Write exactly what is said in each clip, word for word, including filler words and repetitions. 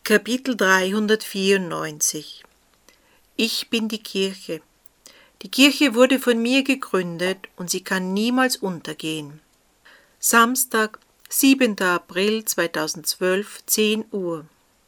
Kapitel dreihundertvierundneunzig. Ich bin die Kirche. Die Kirche wurde von mir gegründet und sie kann niemals untergehen. Samstag, siebenter April zweitausendzwölf, zehn Uhr.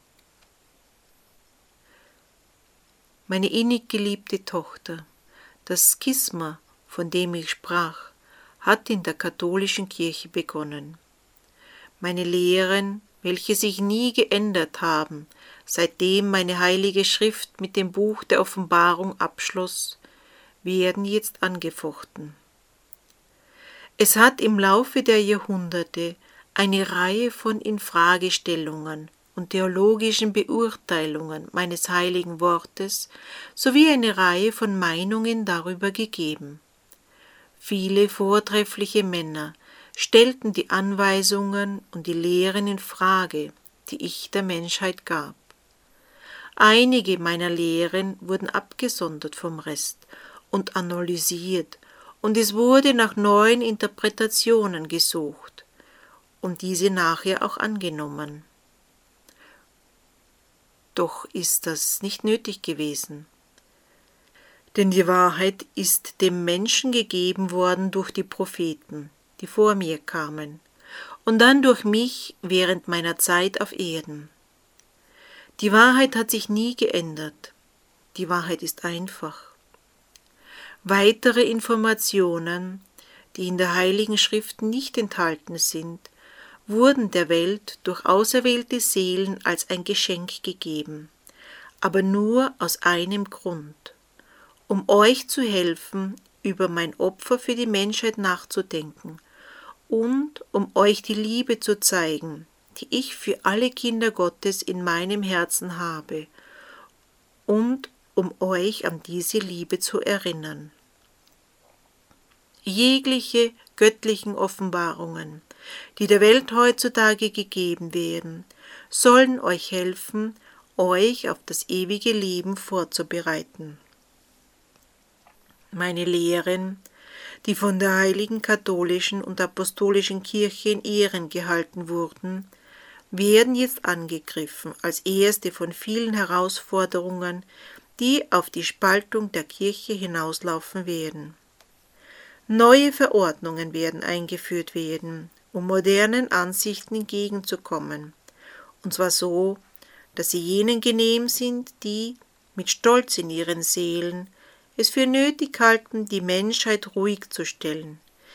Meine innig geliebte Tochter, das Schisma, von dem ich sprach, hat in der katholischen Kirche begonnen. Meine Lehren, welche sich nie geändert haben, seitdem meine heilige Schrift mit dem Buch der Offenbarung abschloss, werden jetzt angefochten. Es hat im Laufe der Jahrhunderte eine Reihe von Infragestellungen und theologischen Beurteilungen meines heiligen Wortes sowie eine Reihe von Meinungen darüber gegeben. Viele vortreffliche Männer stellten die Anweisungen und die Lehren in Frage, die ich der Menschheit gab. Einige meiner Lehren wurden abgesondert vom Rest und analysiert, und es wurde nach neuen Interpretationen gesucht und diese nachher auch angenommen. Doch ist das nicht nötig gewesen. Denn die Wahrheit ist dem Menschen gegeben worden durch die Propheten, die vor mir kamen, und dann durch mich während meiner Zeit auf Erden. Die Wahrheit hat sich nie geändert. Die Wahrheit ist einfach. Weitere Informationen, die in der Heiligen Schrift nicht enthalten sind, wurden der Welt durch auserwählte Seelen als ein Geschenk gegeben, aber nur aus einem Grund: um euch zu helfen, über mein Opfer für die Menschheit nachzudenken und um euch die Liebe zu zeigen, die ich für alle Kinder Gottes in meinem Herzen habe, und um euch an diese Liebe zu erinnern. Jegliche göttlichen Offenbarungen, die der Welt heutzutage gegeben werden, sollen euch helfen, euch auf das ewige Leben vorzubereiten. Meine Lehren, die von der heiligen katholischen und apostolischen Kirche in Ehren gehalten wurden, werden jetzt angegriffen als erste von vielen Herausforderungen, die auf die Spaltung der Kirche hinauslaufen werden. Neue Verordnungen werden eingeführt werden, um modernen Ansichten entgegenzukommen, und zwar so, dass sie jenen genehm sind, die, mit Stolz in ihren Seelen, es für nötig halten, die Menschheit ruhig zu stellen,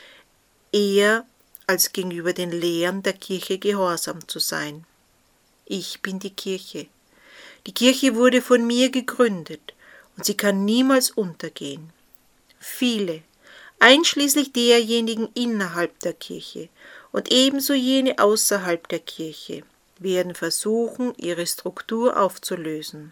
eher als gegenüber den Lehren der Kirche gehorsam zu sein. Ich bin die Kirche. Die Kirche wurde von mir gegründet und sie kann niemals untergehen. Viele, einschließlich derjenigen innerhalb der Kirche und ebenso jene außerhalb der Kirche, werden versuchen, ihre Struktur aufzulösen.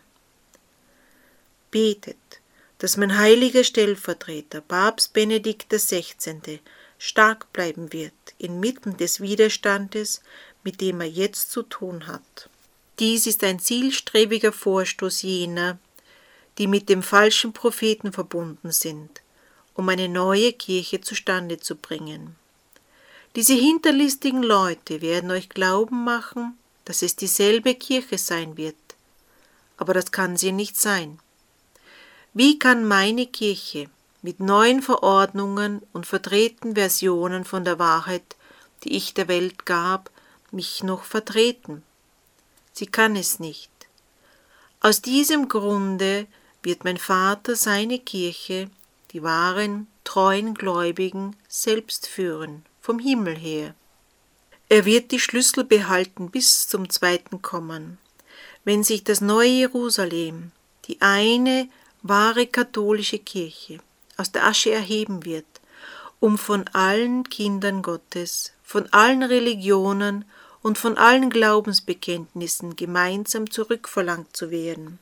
Betet, dass mein heiliger Stellvertreter, Papst Benedikt der Sechzehnte, stark bleiben wird inmitten des Widerstandes, mit dem er jetzt zu tun hat. Dies ist ein zielstrebiger Vorstoß jener, die mit dem falschen Propheten verbunden sind, um eine neue Kirche zustande zu bringen. Diese hinterlistigen Leute werden euch glauben machen, dass es dieselbe Kirche sein wird, aber das kann sie nicht sein. Wie kann meine Kirche mit neuen Verordnungen und verdrehten Versionen von der Wahrheit, die ich der Welt gab, mich noch vertreten? Sie kann es nicht. Aus diesem Grunde wird mein Vater seine Kirche, die wahren, treuen Gläubigen, selbst führen, vom Himmel her. Er wird die Schlüssel behalten bis zum zweiten Kommen, wenn sich das neue Jerusalem, die eine wahre katholische Kirche, aus der Asche erheben wird, um von allen Kindern Gottes, von allen Religionen und von allen Glaubensbekenntnissen gemeinsam zurückverlangt zu werden.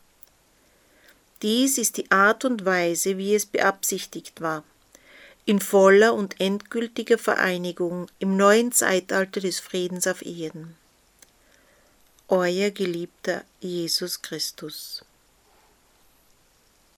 Dies ist die Art und Weise, wie es beabsichtigt war, in voller und endgültiger Vereinigung im neuen Zeitalter des Friedens auf Erden. Euer geliebter Jesus Christus.